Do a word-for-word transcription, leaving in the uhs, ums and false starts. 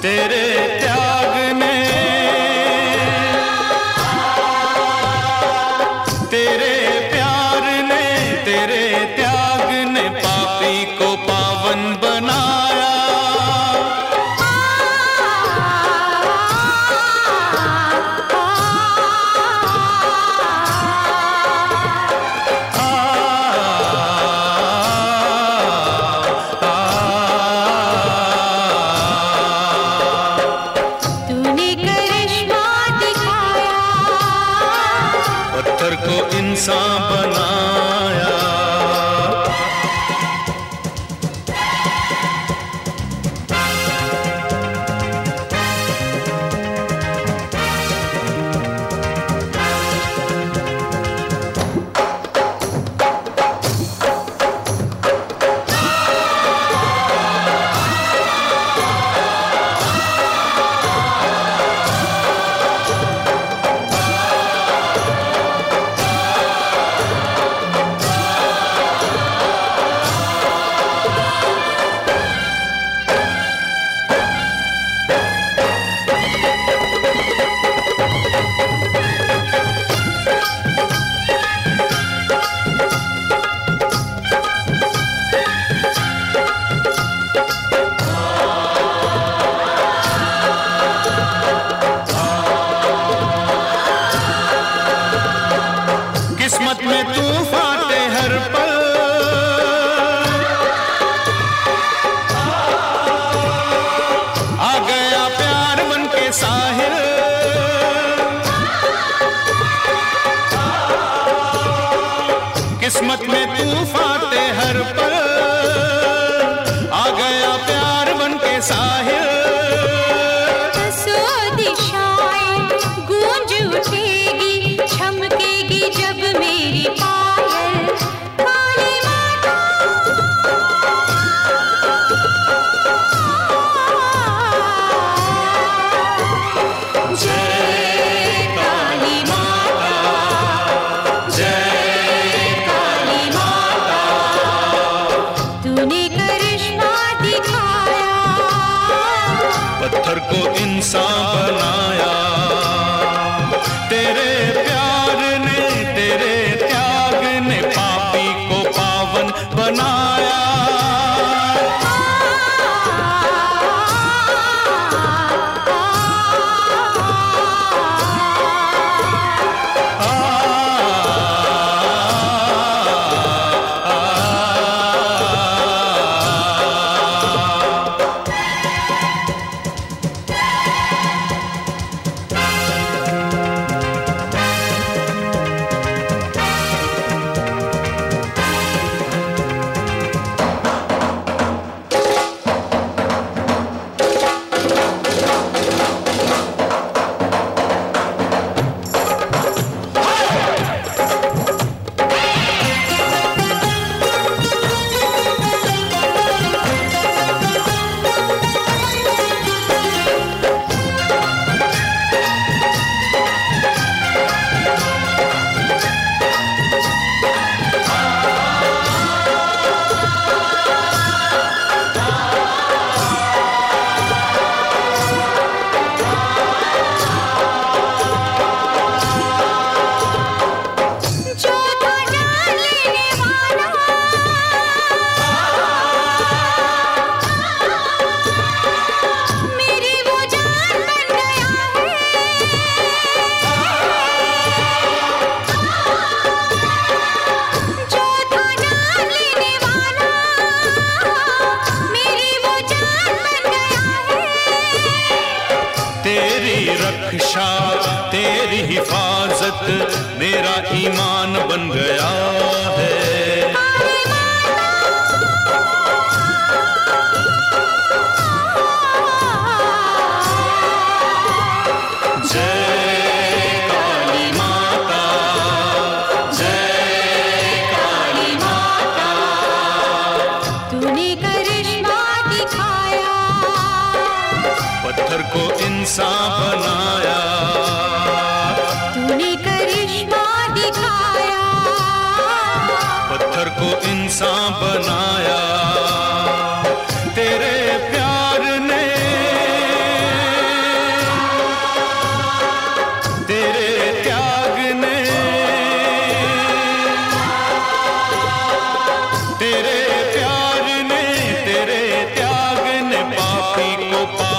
तेरे त्याग ने, तेरे प्यार ने, तेरे त्याग ने पापी को पावन बनाया। पत्थर को इंसान बनाया। किस्मत में तूफान थे हर पल, आ गया प्यार बन के साहिल। किस्मत में तूफान थे हर पल, आ गया प्यार बन के साहिल। गूंज उठेगी, चमकेगी जब मेरी पायल। काली माता, जय काली माता, जय काली माता। तूने करिश्मा दिखाया, पत्थर को इंसान बनाया। तेरे प्यार ने, तेरे त्याग ने पापी को पावन बनाया। तेरी रक्षा, तेरी हिफाजत मेरा ईमान बन गया है। जय काली माता, जय काली माता। तूने करिश्मा दिखाया, पत्थर को इंसान बनाया। तूने करिश्मा दिखाया, पत्थर को इंसान बनाया। तेरे प्यार ने, पापी को